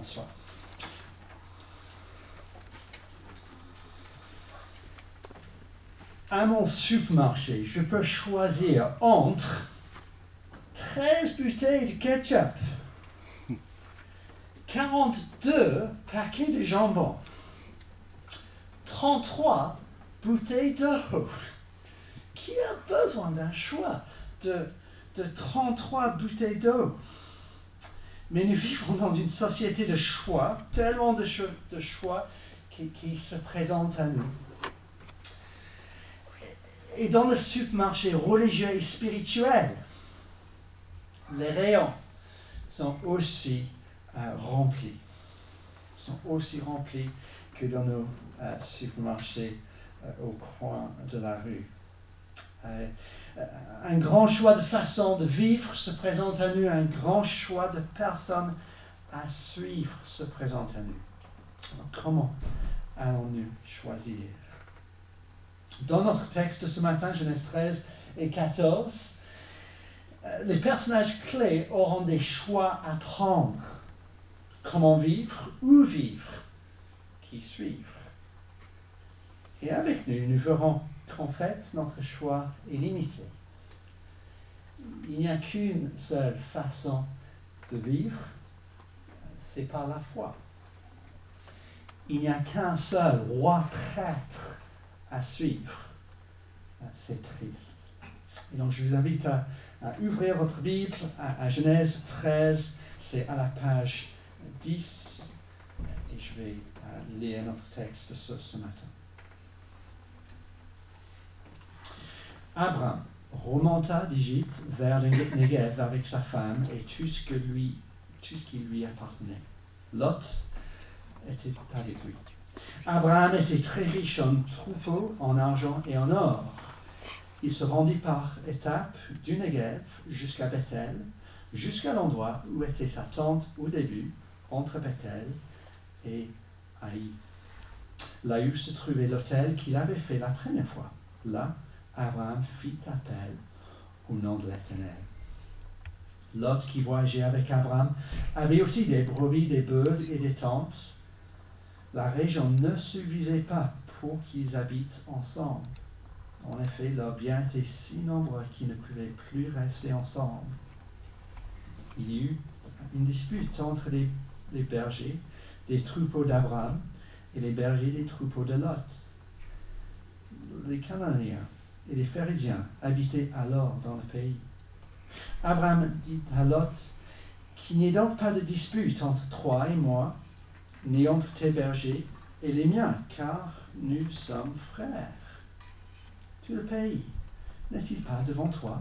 soi. À mon supermarché, je peux choisir entre 13 bouteilles de ketchup, 42 paquets de jambon, 33 bouteilles d'eau. Qui a besoin d'un choix de 33 bouteilles d'eau? Mais nous vivons dans une société de choix, tellement de choix qui se présentent à nous. Et dans le supermarché religieux et spirituel, les rayons sont aussi remplis. Sont aussi remplis que dans nos supermarchés au coin de la rue. Un grand choix de façons de vivre se présente à nous, un grand choix de personnes à suivre se présente à nous. Alors, comment allons-nous choisir? Dans notre texte de ce matin, Genèse 13 et 14, les personnages clés auront des choix à prendre. Comment vivre, où vivre, qui suivre. Et avec nous, nous verrons qu'en fait, notre choix est limité. Il n'y a qu'une seule façon de vivre, c'est par la foi. Il n'y a qu'un seul roi prêtre à suivre. C'est triste. Et donc je vous invite à ouvrir votre Bible à Genèse 13, c'est à la page 10, et je vais lire notre texte ce matin. Abraham remonta d'Égypte vers le Negev avec sa femme et tout ce qui lui appartenait. Lot était avec lui. Abraham était très riche en troupeaux, en argent et en or. Il se rendit par étapes du Negev jusqu'à Bethel, jusqu'à l'endroit où était sa tente au début, entre Bethel et Haï. Là où se trouvait l'autel qu'il avait fait la première fois. Là, Abraham fit appel au nom de l'Éternel. Lot, qui voyageait avec Abraham, avait aussi des brebis, des bœufs et des tentes. La région ne suffisait pas pour qu'ils habitent ensemble. En effet, leurs biens étaient si nombreux qu'ils ne pouvaient plus rester ensemble. Il y eut une dispute entre les bergers des troupeaux d'Abraham et les bergers des troupeaux de Lot. Les Cananéens et les Pharisiens habitaient alors dans le pays. Abraham dit à Lot, qu'il n'y ait donc pas de dispute entre toi et moi, ni entre tes bergers et les miens, car nous sommes frères. Tout le pays n'est-il pas devant toi?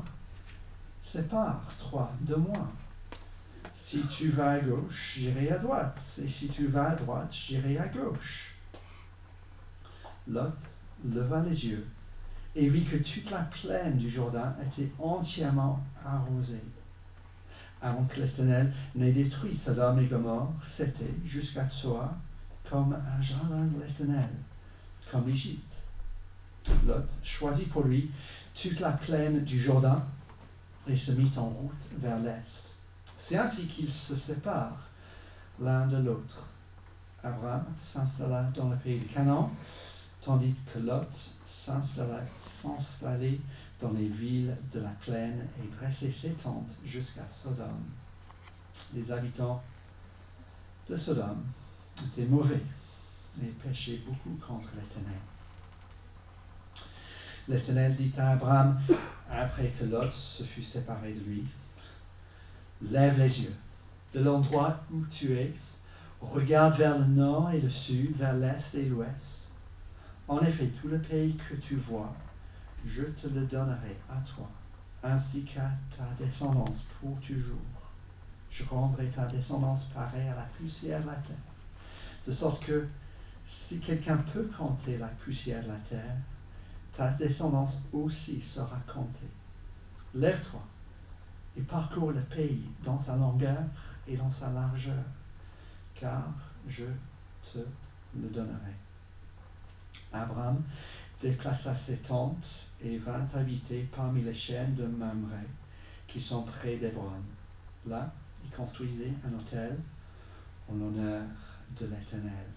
Sépare-toi de moi. Si tu vas à gauche, j'irai à droite, et si tu vas à droite, j'irai à gauche. Lot leva les yeux et vit que toute la plaine du Jourdain était entièrement arrosée. Avant que l'Éternel n'ait détruit Sodome et Gomorrhe, c'était jusqu'à toi comme un jardin de l'Éternel, comme l'Égypte. Lot choisit pour lui toute la plaine du Jourdain et se mit en route vers l'est. C'est ainsi qu'ils se séparent l'un de l'autre. Abraham s'installa dans le pays de Canaan, tandis que Lot s'installait dans les villes de la plaine et dressait ses tentes jusqu'à Sodome. Les habitants de Sodome étaient mauvais et péchaient beaucoup contre l'Éternel. L'Éternel dit à Abraham, après que Lot se fut séparé de lui, « Lève les yeux de l'endroit où tu es, regarde vers le nord et le sud, vers l'est et l'ouest. En effet, tout le pays que tu vois, je te le donnerai à toi, ainsi qu'à ta descendance pour toujours. Je rendrai ta descendance pareille à la poussière de la terre, de sorte que si quelqu'un peut compter la poussière de la terre, ta descendance aussi sera comptée. Lève-toi et parcours le pays dans sa longueur et dans sa largeur, car je te le donnerai. » Abraham déplaça ses tentes et vint habiter parmi les chaînes de Mamré qui sont près d'Hébron. Là, il construisit un autel en l'honneur de l'Éternel.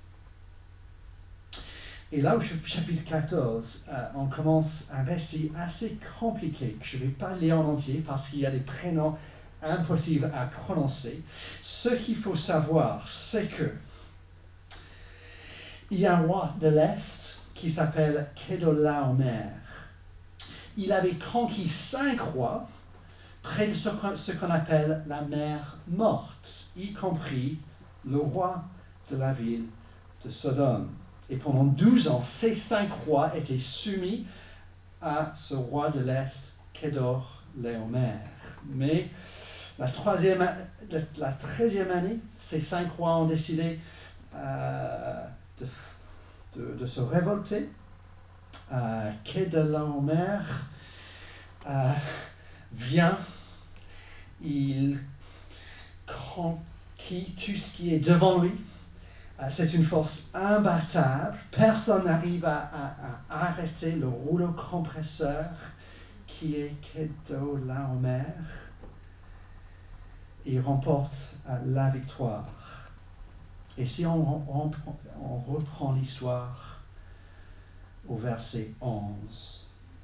Et là au chapitre 14, on commence un récit assez compliqué que je ne vais pas lire en entier parce qu'il y a des prénoms impossibles à prononcer. Ce qu'il faut savoir, c'est que il y a un roi de l'Est qui s'appelle Kedorlaomer. Il avait conquis 5 rois près de ce qu'on appelle la mer morte, y compris le roi de la ville de Sodome. Et pendant 12 ans, ces 5 rois étaient soumis à ce roi de l'Est, Kedorlaomer. Mais la 13e année, ces 5 rois ont décidé de se révolter. Kedorlaomer vient, il conquit tout ce qui est devant lui. C'est une force imbattable. Personne n'arrive à arrêter le rouleau compresseur qui est Kedorlaomer. Il remporte la victoire. Et si on reprend l'histoire au verset 11,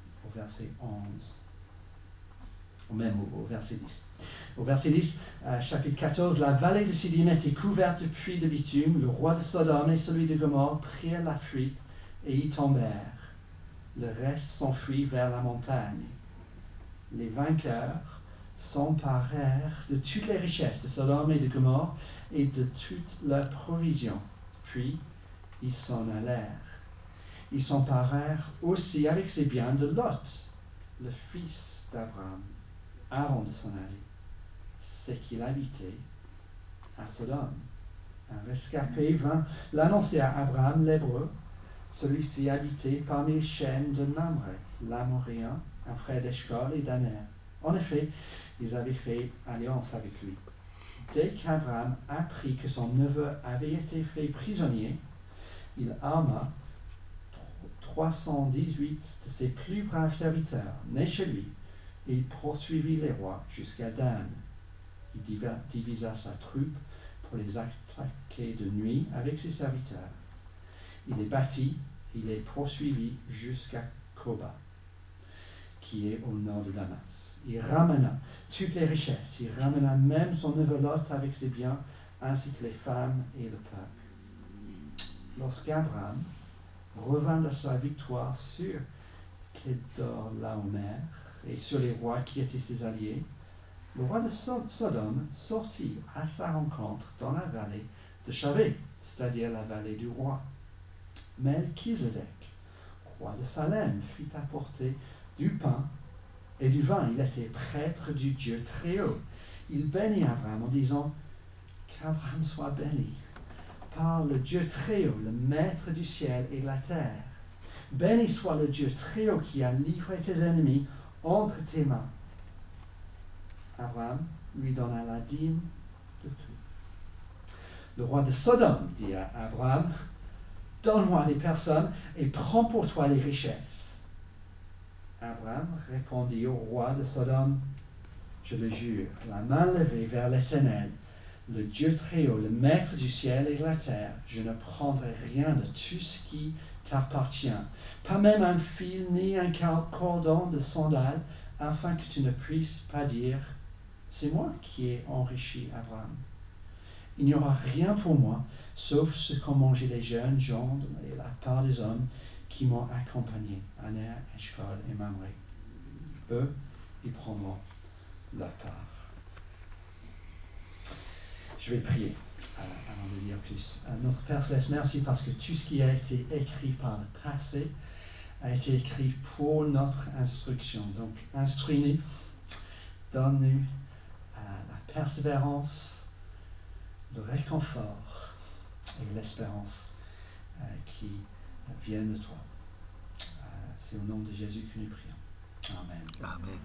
ou même au verset 10. Au verset 10, chapitre 14, la vallée de Siddim était couverte de puits de bitume. Le roi de Sodome et celui de Gomorrhe prirent la fuite et y tombèrent. Le reste s'enfuit vers la montagne. Les vainqueurs s'emparèrent de toutes les richesses de Sodome et de Gomorrhe et de toutes leurs provisions. Puis, ils s'en allèrent. Ils s'emparèrent aussi avec ses biens de Lot, le fils d'Abraham. Avant de s'en aller, c'est qu'il habitait à Sodome. Un rescapé vint l'annoncer à Abraham l'Hébreu. Celui-ci habitait parmi les chaînes de Mamré, l'Amoréen, un frère d'Eshcol et d'Aner. En effet, ils avaient fait alliance avec lui. Dès qu'Abraham apprit que son neveu avait été fait prisonnier, il arma 318 de ses plus braves serviteurs, nés chez lui, et il poursuivit les rois jusqu'à Dan. Il divisa sa troupe pour les attaquer de nuit avec ses serviteurs. Il les battit, il les poursuivit jusqu'à Koba, qui est au nord de Damas. Il ramena toutes les richesses, il ramena même son neveu Lot avec ses biens, ainsi que les femmes et le peuple. Lorsqu'Abraham revint de sa victoire sur Kedorlaomer et sur les rois qui étaient ses alliés, le roi de Sodome sortit à sa rencontre dans la vallée de Chavé, c'est-à-dire la vallée du roi. Melchizedek, roi de Salem, fit apporter du pain et du vin. Il était prêtre du Dieu très haut. Il bénit Abraham en disant qu'Abraham soit béni par le Dieu très haut, le maître du ciel et de la terre. Béni soit le Dieu très haut qui a livré tes ennemis entre tes mains. Abraham lui donna la dîme de tout. Le roi de Sodome dit à Abraham, donne-moi les personnes et prends pour toi les richesses. Abraham répondit au roi de Sodome, je le jure, la main levée vers l'Éternel, le Dieu très haut, le maître du ciel et de la terre, je ne prendrai rien de tout ce qui t'appartient, pas même un fil ni un cordon de sandale, afin que tu ne puisses pas dire, c'est moi qui ai enrichi Abraham. Il n'y aura rien pour moi, sauf ce qu'ont mangé les jeunes gens et la part des hommes qui m'ont accompagné, Aner, Eshcol et Mamré. Eux, ils prendront leur part. Je vais prier avant de dire plus. Notre Père Céleste, merci parce que tout ce qui a été écrit par le passé a été écrit pour notre instruction. Donc, instruis-nous, donne-nous la persévérance, le réconfort et l'espérance qui viennent de toi. C'est au nom de Jésus que nous prions. Amen. Amen.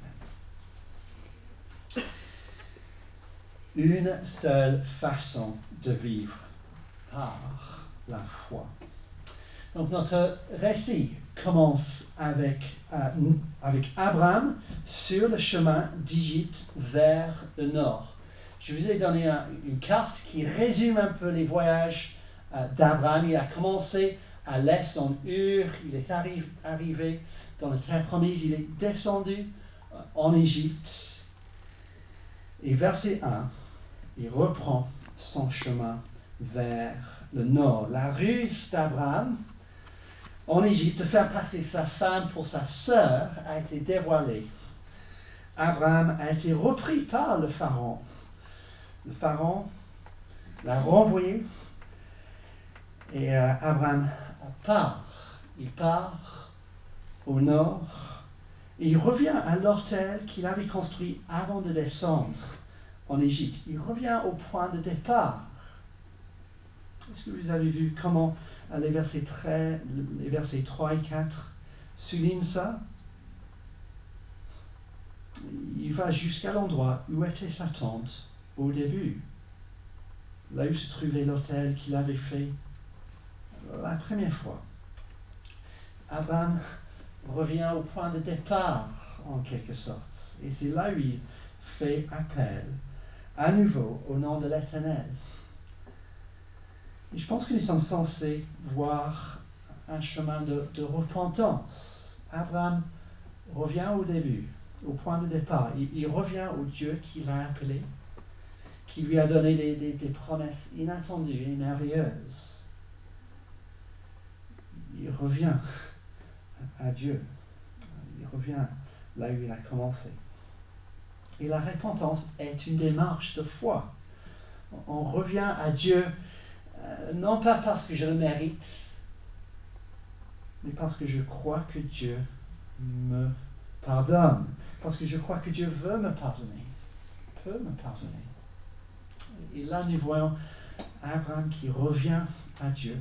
Une seule façon de vivre, par la foi. Donc notre récit commence avec Abraham sur le chemin d'Égypte vers le nord. Je vous ai donné une carte qui résume un peu les voyages d'Abraham. Il a commencé à l'est en Ur, il est arrivé dans la terre promise, il est descendu en Égypte. Et verset 1, il reprend son chemin vers le nord. La ruse d'Abraham en Égypte de faire passer sa femme pour sa sœur a été dévoilée. Abraham a été repris par le Pharaon. Le Pharaon l'a renvoyé et Abraham part. Il part au nord et il revient à l'hôtel qu'il avait construit avant de descendre en Égypte. Il revient au point de départ. Est-ce que vous avez vu comment les versets 3 et 4 soulignent ça? Il va jusqu'à l'endroit où était sa tente au début, là où se trouvait l'autel qu'il avait fait la première fois. Abraham revient au point de départ, en quelque sorte, et c'est là où il fait appel à nouveau au nom de l'Éternel. Et je pense que nous sommes censés voir un chemin de repentance. Abraham revient au début, au point de départ. Il revient au Dieu qui l'a appelé, qui lui a donné des promesses inattendues et merveilleuses. Il revient à Dieu. Il revient là où il a commencé. Et la repentance est une démarche de foi. On revient à Dieu, non pas parce que je le mérite, mais parce que je crois que Dieu me pardonne. Parce que je crois que Dieu veut me pardonner, peut me pardonner. Et là, nous voyons Abraham qui revient à Dieu.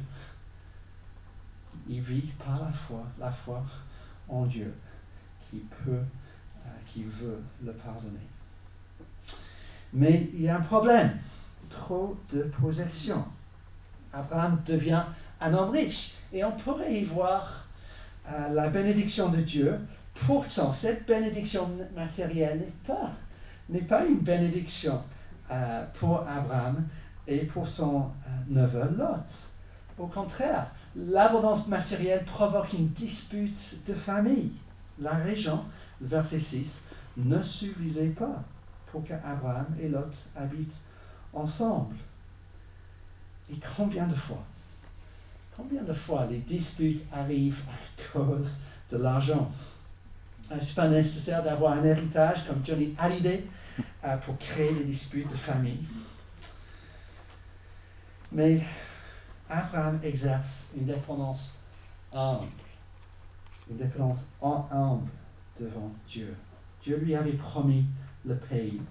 Il vit par la foi en Dieu, qui veut le pardonner. Mais il y a un problème, trop de possessions. Abraham devient un homme riche, et on pourrait y voir la bénédiction de Dieu. Pourtant, cette bénédiction matérielle n'est pas une bénédiction pour Abraham et pour son neveu Lot. Au contraire, l'abondance matérielle provoque une dispute de famille. La région, verset 6, ne suffisait pas pour qu'Abraham et Lot habitent ensemble. Et combien de fois les disputes arrivent à cause de l'argent? Est-ce pas nécessaire d'avoir un héritage comme Johnny Hallyday pour créer des disputes de famille? Mais Abraham exerce une dépendance humble devant Dieu. Dieu lui avait promis le pays.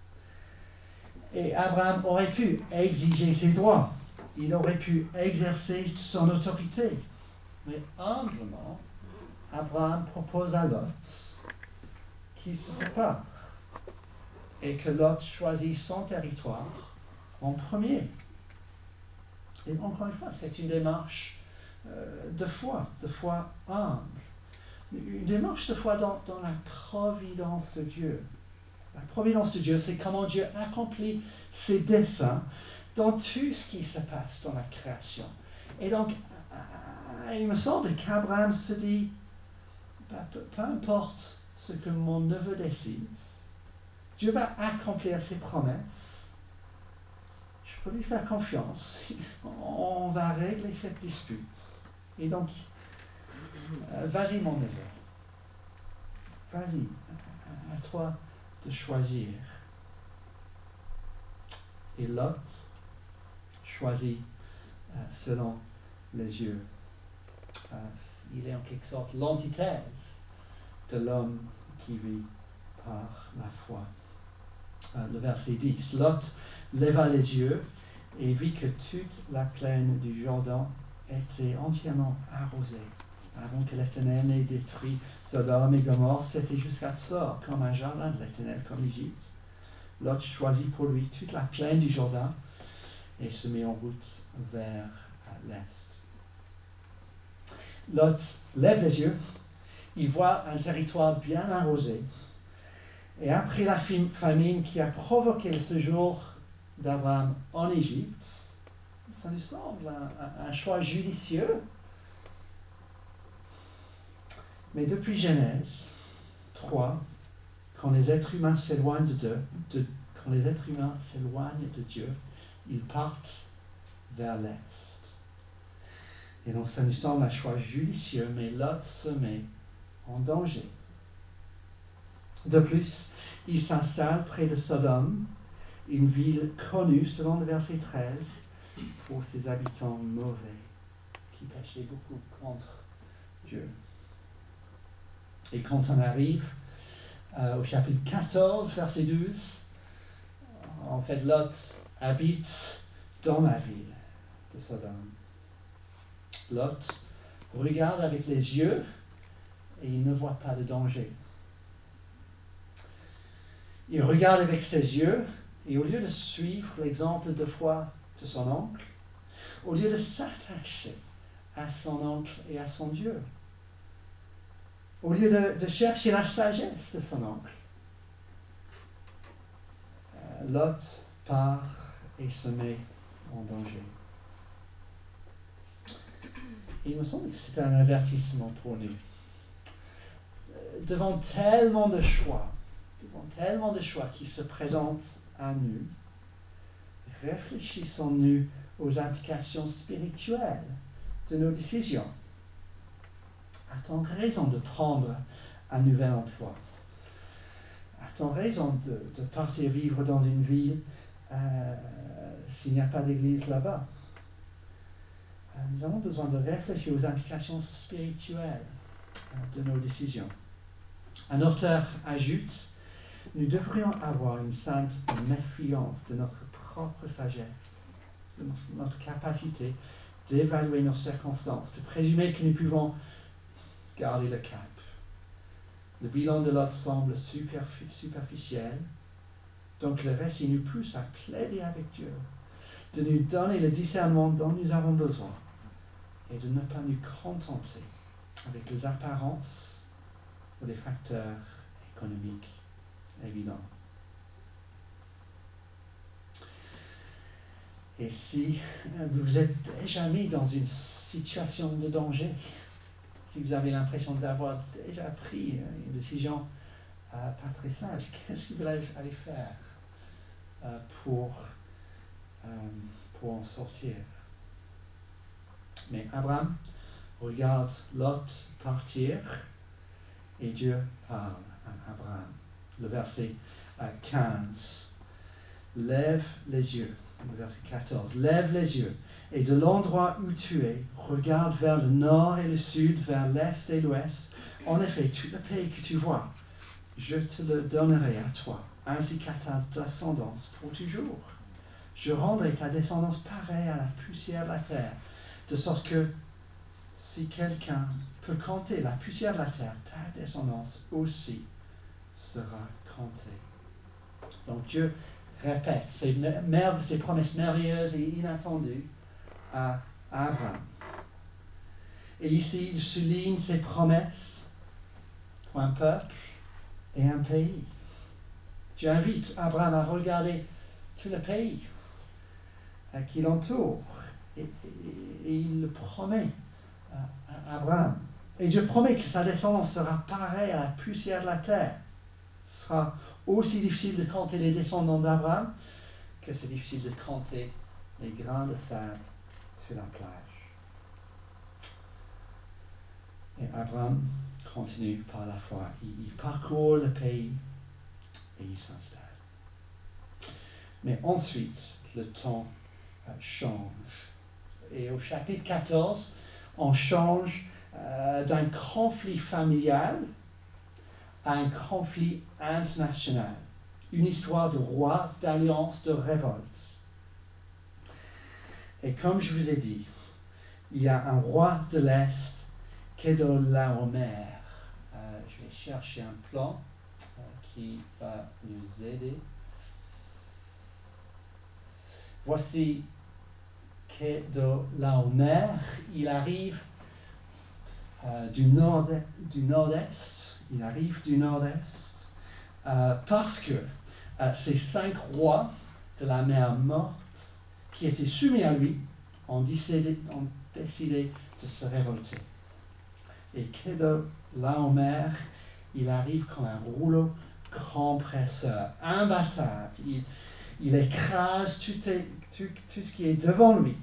Et Abraham aurait pu exiger ses droits. Il aurait pu exercer son autorité. Mais humblement, Abraham propose à Lot qu'il se sépare et que Lot choisisse son territoire en premier. Et encore une fois, c'est une démarche de foi humble. Une démarche de foi dans la providence de Dieu. La providence de Dieu, c'est comment Dieu accomplit ses desseins dans tout ce qui se passe dans la création. Et donc, il me semble qu'Abraham se dit, peu importe ce que mon neveu décide, Dieu va accomplir ses promesses. Je peux lui faire confiance. On va régler cette dispute. Et donc, vas-y mon neveu. Vas-y, à toi de choisir. Et Lot choisit selon les yeux. Il est en quelque sorte l'antithèse de l'homme qui vit par la foi. Le verset 10. Lot leva les yeux et vit que toute la plaine du Jourdain était entièrement arrosée. Avant que l'Éternel n'ait détruit Sodome et Gomorrhe, c'était jusqu'à Tsor, comme un jardin de l'Éternel, comme l'Égypte. Lot choisit pour lui toute la plaine du Jourdain et se met en route vers l'est. Lot lève les yeux, il voit un territoire bien arrosé Et après la famine qui a provoqué le séjour d'Abraham en Égypte, ça nous semble un choix judicieux. Mais depuis Genèse 3, quand les êtres humains s'éloignent quand les êtres humains s'éloignent de Dieu, ils partent vers l'Est. Et donc ça nous semble un choix judicieux, mais Lot se met en danger. De plus, il s'installe près de Sodome, une ville connue, selon le verset 13, pour ses habitants mauvais, qui péchaient beaucoup contre Dieu. Et quand on arrive au chapitre 14, verset 12, en fait, Lot habite dans la ville de Sodome. Lot regarde avec les yeux et il ne voit pas de danger. Il regarde avec ses yeux et au lieu de suivre l'exemple de foi de son oncle, au lieu de s'attacher à son oncle et à son Dieu, au lieu de chercher la sagesse de son oncle, Lot part et se met en danger. Et il me semble que c'est un avertissement pour nous. Devant tellement de choix qui se présentent à nous, réfléchissons-nous aux implications spirituelles de nos décisions. A-t-on raison de prendre un nouvel emploi? A-t-on raison de partir vivre dans une ville s'il n'y a pas d'église là-bas? Nous avons besoin de réfléchir aux implications spirituelles de nos décisions. Un auteur ajoute, nous devrions avoir une sainte méfiance de notre propre sagesse, de notre capacité d'évaluer nos circonstances, de présumer que nous pouvons garder le cap. Le bilan de Lot semble superficiel, donc le récit nous pousse à plaider avec Dieu, de nous donner le discernement dont nous avons besoin et de ne pas nous contenter avec les apparences ou les facteurs économiques évidents. Et si vous vous êtes déjà mis dans une situation de danger, si vous avez l'impression d'avoir déjà pris une décision pas très sage, qu'est-ce que vous allez faire pour en sortir? Mais Abraham regarde Lot partir et Dieu parle à Abraham. Le verset 15. Lève les yeux. Le verset 14. Lève les yeux et de l'endroit où tu es, regarde vers le nord et le sud, vers l'est et l'ouest. En effet, tout le pays que tu vois, je te le donnerai à toi, ainsi qu'à ta descendance pour toujours. Je rendrai ta descendance pareille à la poussière de la terre, de sorte que si quelqu'un peut compter la poussière de la terre, ta descendance aussi sera comptée. Donc Dieu répète ces promesses merveilleuses et inattendues à Abraham. Et ici, il souligne ces promesses pour un peuple et un pays. Dieu invite Abraham à regarder tout le pays qui l'entoure. Et il le promet à Abraham. Et Dieu promet que sa descendance sera pareille à la poussière de la terre. Ce sera aussi difficile de compter les descendants d'Abraham que c'est difficile de compter les grains de sable sur la plage. Et Abraham continue par la foi. Il parcourt le pays et il s'installe. Mais ensuite, le temps change. Et au chapitre 14, on change d'un conflit familial à un conflit international. Une histoire de roi, d'alliance, de révolte. Et comme je vous ai dit, il y a un roi de l'Est, Kedorlaomer. Je vais chercher un plan qui va nous aider. Voici Kedorlaomer. Il arrive du nord-est. Il arrive du nord-est. parce que ces 5 rois de la mer morte qui étaient soumis à lui ont décidé de se révolter. Et Kedorlaomer, il arrive comme un rouleau compresseur, imbattable. Il écrase tout ce qui est devant lui.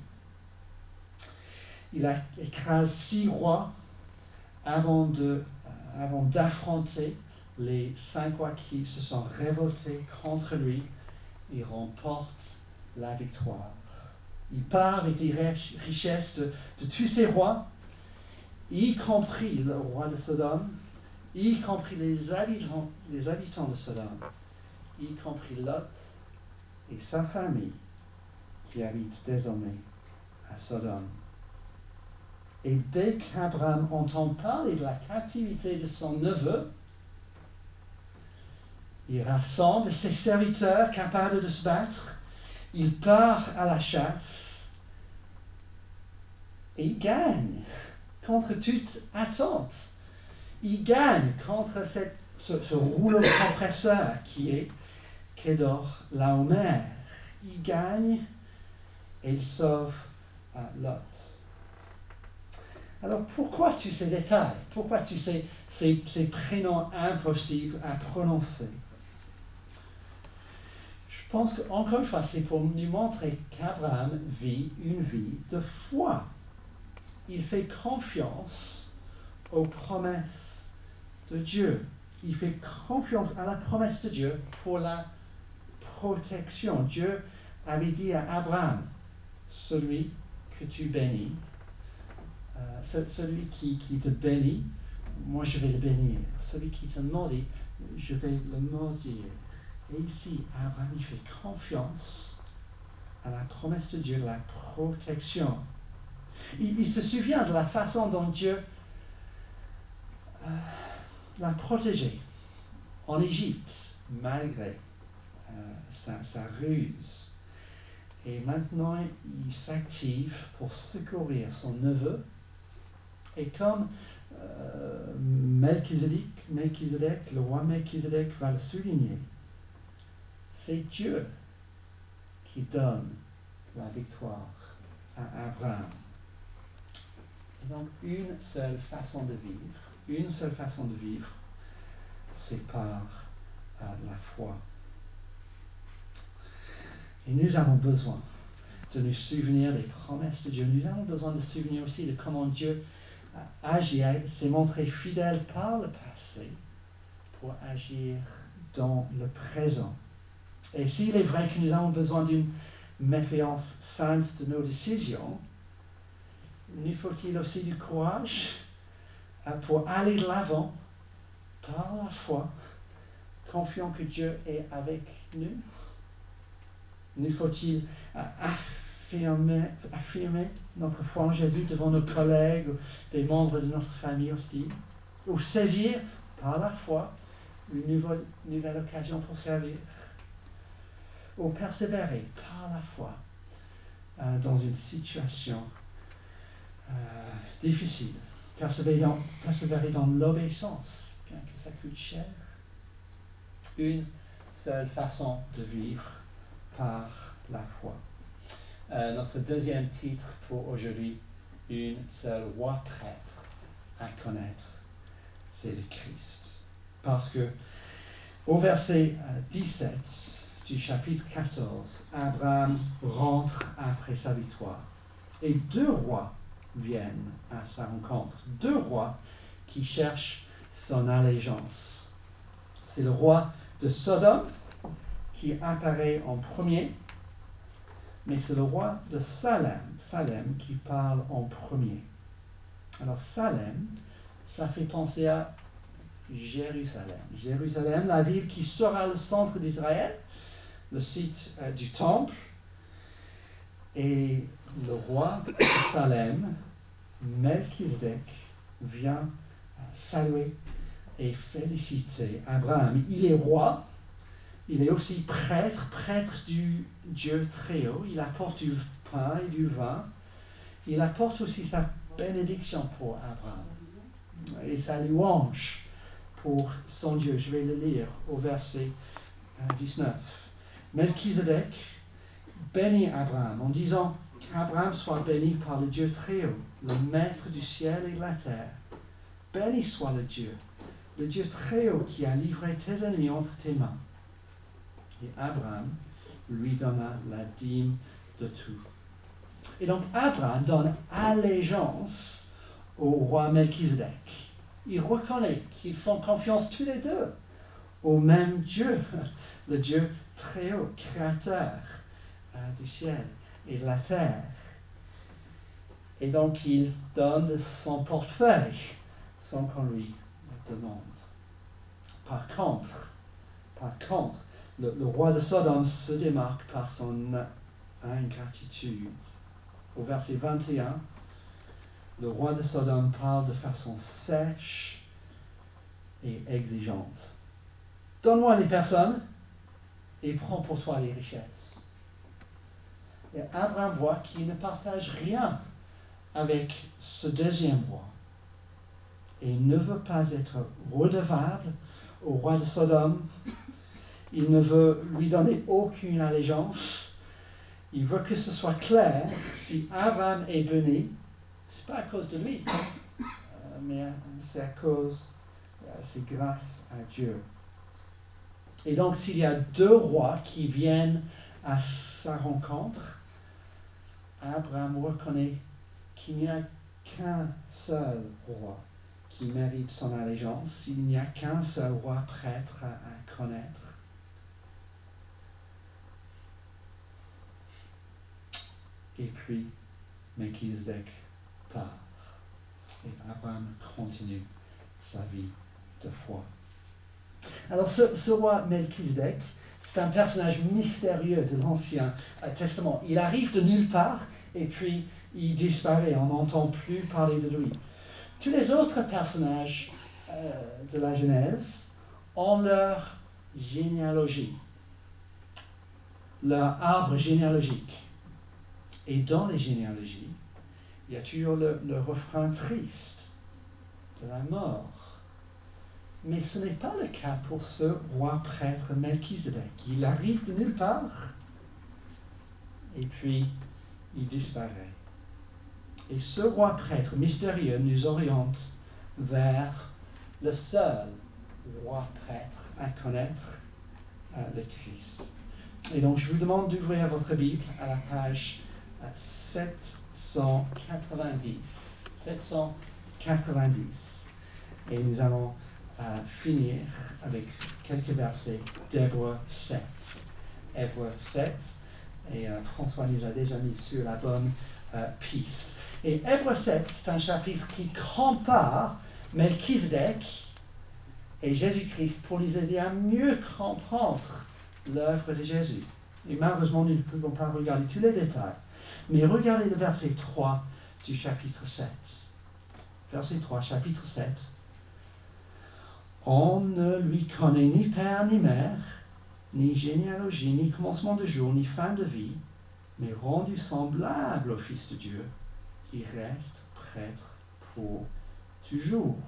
Il écrase 6 rois avant d'affronter les 5 rois qui se sont révoltés contre lui. Il remporte la victoire. Il part avec les richesses de tous ces rois, y compris le roi de Sodome, y compris les habitants de Sodome, y compris Lot et sa famille qui habitent désormais à Sodome. Et dès qu'Abraham entend parler de la captivité de son neveu, il rassemble ses serviteurs capables de se battre, il part à la chasse et il gagne contre toute attente. Il gagne contre ce rouleau compresseur qui est Kedorlaomer. Il gagne et il sauve Lot. Alors pourquoi tous ces détails? Pourquoi tous ces prénoms impossibles à prononcer? Je pense qu'encore une fois, c'est pour nous montrer qu'Abraham vit une vie de foi. Il fait confiance aux promesses de Dieu. Il fait confiance à la promesse de Dieu pour la protection. Dieu avait dit à Abraham, celui que tu bénis, celui qui te bénit, moi je vais le bénir. Celui qui te maudit, je vais le maudire. Et ici, Abraham, il fait confiance à la promesse de Dieu, la protection. Il se souvient de la façon dont Dieu l'a protégé en Égypte, malgré sa ruse. Et maintenant, il s'active pour secourir son neveu. Et comme Melchizedek, le roi Melchizedek va le souligner, c'est Dieu qui donne la victoire à Abraham. Et donc, une seule façon de vivre, c'est par la foi. Et nous avons besoin de nous souvenir des promesses de Dieu. Nous avons besoin de nous souvenir aussi de comment Dieu a agi, s'est montré fidèle par le passé pour agir dans le présent. Et s'il est vrai que nous avons besoin d'une méfiance sainte de nos décisions, nous faut-il aussi du courage pour aller de l'avant par la foi, confiant que Dieu est avec nous. Nous faut-il affirmer notre foi en Jésus devant nos collègues ou des membres de notre famille aussi, ou saisir par la foi une nouvelle occasion pour servir, ou persévérer par la foi dans une situation difficile, persévérer dans l'obéissance, bien que ça coûte cher. Une seule façon de vivre par la foi. Notre deuxième titre pour aujourd'hui, une seule roi prêtre à connaître, c'est le Christ. Parce que au verset 17 du chapitre 14, Abraham rentre après sa victoire. Et 2 rois viennent à sa rencontre. 2 rois qui cherchent son allégeance. C'est le roi de Sodome qui apparaît en premier, mais c'est le roi de Salem qui parle en premier. Alors Salem, ça fait penser à Jérusalem, la ville qui sera le centre d'Israël, le site du temple. Et le roi de Salem, Melchizedek, vient saluer et féliciter Abraham. Il est roi, il est aussi prêtre du Dieu très haut. Il apporte du pain et du vin. Il apporte aussi sa bénédiction pour Abraham et sa louange pour son Dieu. Je vais le lire au verset 19. Melchizedek bénit Abraham en disant qu'Abraham soit béni par le Dieu très haut, le maître du ciel et de la terre. Béni soit le Dieu très haut qui a livré tes ennemis entre tes mains. Et Abraham lui donna la dîme de tout. Et donc Abraham donne allégeance au roi Melchizedek. Il reconnaît qu'ils font confiance tous les deux au même Dieu, le Dieu très haut, créateur du ciel et de la terre. Et donc il donne son portefeuille sans qu'on lui demande. Par contre, le roi de Sodome se démarque par son ingratitude. Au verset 21, le roi de Sodome parle de façon sèche et exigeante. Donne-moi les personnes et prends pour toi les richesses. Et Abraham voit qu'il ne partage rien avec ce deuxième roi. Et il ne veut pas être redevable au roi de Sodome. Il ne veut lui donner aucune allégeance. Il veut que ce soit clair, si Abraham est béni, ce n'est pas à cause de lui, mais c'est à cause, c'est grâce à Dieu. Et donc, s'il y a deux rois qui viennent à sa rencontre, Abraham reconnaît qu'il n'y a qu'un seul roi qui mérite son allégeance. Il n'y a qu'un seul roi prêtre à connaître. Et puis, Melchizedek part. Et Abraham continue sa vie de foi. Alors, ce roi Melchizedek, c'est un personnage mystérieux de l'Ancien Testament. Il arrive de nulle part et puis il disparaît. On n'entend plus parler de lui. Tous les autres personnages de la Genèse ont leur généalogie, leur arbre généalogique. Et dans les généalogies, il y a toujours le refrain triste de la mort. Mais ce n'est pas le cas pour ce roi prêtre Melchizedek. Il arrive de nulle part et puis il disparaît. Et ce roi prêtre mystérieux nous oriente vers le seul roi prêtre à connaître le Christ. Et donc je vous demande d'ouvrir votre Bible à la page 790. 790. Et nous allons finir avec quelques versets d'Hébreux 7. Hébreux 7. Et François nous a déjà mis sur la bonne piste. Et Hébreux 7, c'est un chapitre qui compare Melchizedek et Jésus-Christ pour nous aider à mieux comprendre l'œuvre de Jésus. Et malheureusement, nous ne pouvons pas regarder tous les détails. Mais regardez le verset 3 du chapitre 7. Verset 3, chapitre 7. On ne lui connaît ni père ni mère, ni généalogie, ni commencement de jour, ni fin de vie, mais rendu semblable au Fils de Dieu, qui reste prêtre pour toujours.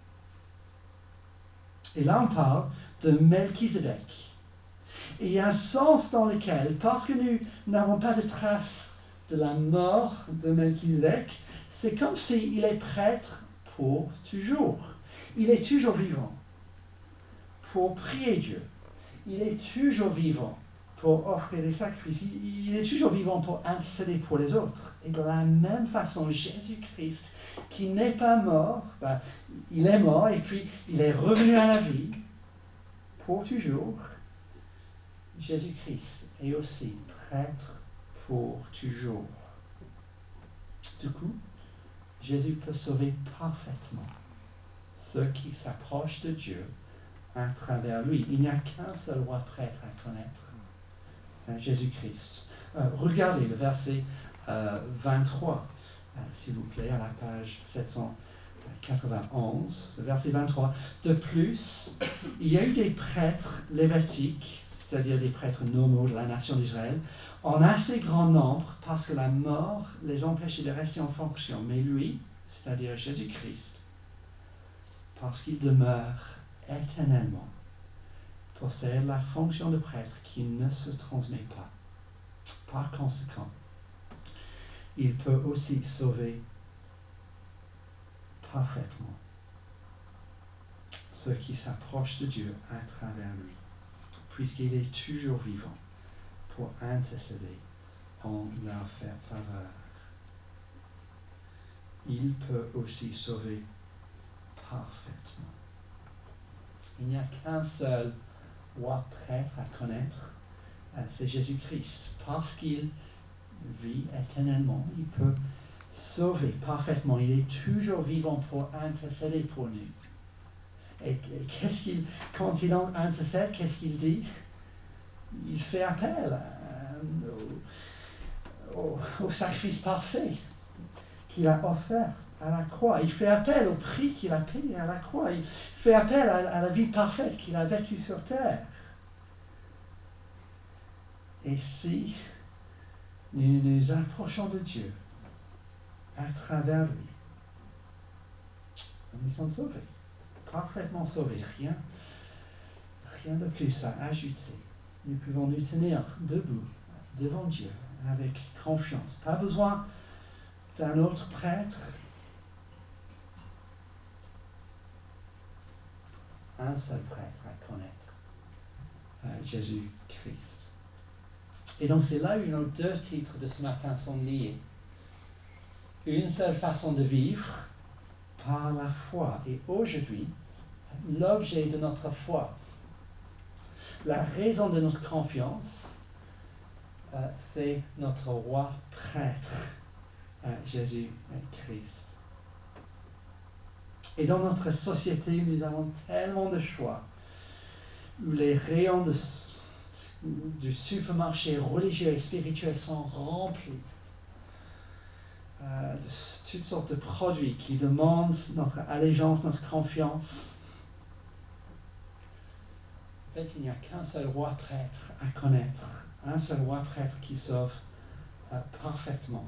Et là, on parle de Melchizedek. Et il y a un sens dans lequel, parce que nous n'avons pas de trace de la mort de Melchizedek, c'est comme s'il est prêtre pour toujours. Il est toujours vivant pour prier Dieu. Il est toujours vivant pour offrir des sacrifices. Il est toujours vivant pour intercéder pour les autres. Et de la même façon, Jésus-Christ, qui n'est pas mort, il est mort et puis il est revenu à la vie pour toujours. Jésus-Christ est aussi prêtre pour toujours. Du coup, Jésus peut sauver parfaitement ceux qui s'approchent de Dieu à travers lui. Il n'y a qu'un seul roi prêtre à connaître, Jésus-Christ. Regardez le verset 23, s'il vous plaît, à la page 791, le verset 23. De plus, il y a eu des prêtres lévitiques, c'est-à-dire des prêtres normaux de la nation d'Israël, en assez grand nombre parce que la mort les empêchait de rester en fonction. Mais lui, c'est-à-dire Jésus-Christ, parce qu'il demeure éternellement, possède la fonction de prêtre qui ne se transmet pas. Par conséquent, il peut aussi sauver parfaitement ceux qui s'approchent de Dieu à travers lui, puisqu'il est toujours vivant pour intercéder en leur faveur. Il peut aussi sauver parfaitement. Il n'y a qu'un seul roi prêtre à connaître, c'est Jésus-Christ. Parce qu'il vit éternellement, il peut sauver parfaitement. Il est toujours vivant pour intercéder pour nous. Et quand il intercède, qu'est-ce qu'il dit? Il fait appel au sacrifice parfait qu'il a offert à la croix. Il fait appel au prix qu'il a payé à la croix. Il fait appel à la vie parfaite qu'il a vécue sur terre. Et si nous nous approchons de Dieu à travers lui, nous sommes sauvés, parfaitement sauvés, rien de plus à ajouter. Nous pouvons nous tenir debout devant Dieu avec confiance. Pas besoin d'un autre prêtre. Un seul prêtre à connaître, Jésus-Christ. Et donc c'est là où nos deux titres de ce matin sont liés. Une seule façon de vivre par la foi. Et aujourd'hui, l'objet de notre foi, la raison de notre confiance, c'est notre roi prêtre, Jésus-Christ. Et dans notre société, nous avons tellement de choix où les rayons du supermarché religieux et spirituel sont remplis de toutes sortes de produits qui demandent notre allégeance, notre confiance. En fait, il n'y a qu'un seul roi prêtre à connaître, un seul roi prêtre qui sauve parfaitement.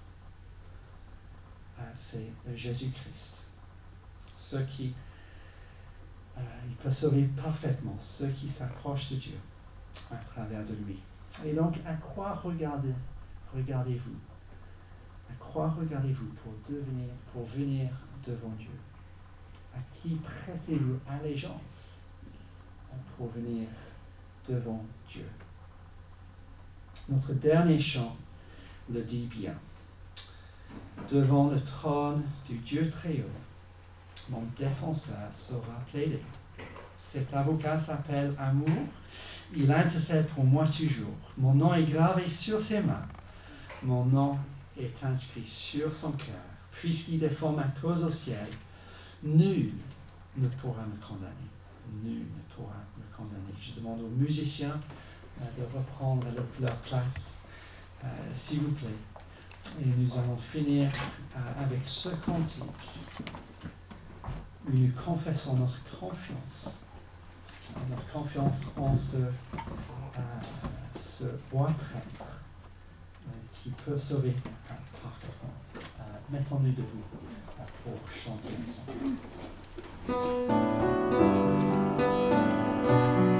C'est Jésus-Christ. Il peut sauver parfaitement ceux qui s'approchent de Dieu à travers de lui. Et donc, à quoi regardez-vous? À quoi regardez-vous pour venir devant Dieu? À qui prêtez-vous allégeance pour venir devant Dieu? Notre dernier chant le dit bien. Devant le trône du Dieu très haut, mon défenseur saura plaider. Cet avocat s'appelle Amour. Il intercède pour moi toujours. Mon nom est gravé sur ses mains. Mon nom est inscrit sur son cœur. Puisqu'il défend ma cause au ciel, nul ne pourra me condamner. Nul ne pourra me condamner. Je demande aux musiciens de reprendre leur place, s'il vous plaît. Et nous allons finir avec ce cantique où nous confessons notre confiance en ce roi prêtre qui peut sauver parfaitement. Mettons-nous debout pour chanter ensemble.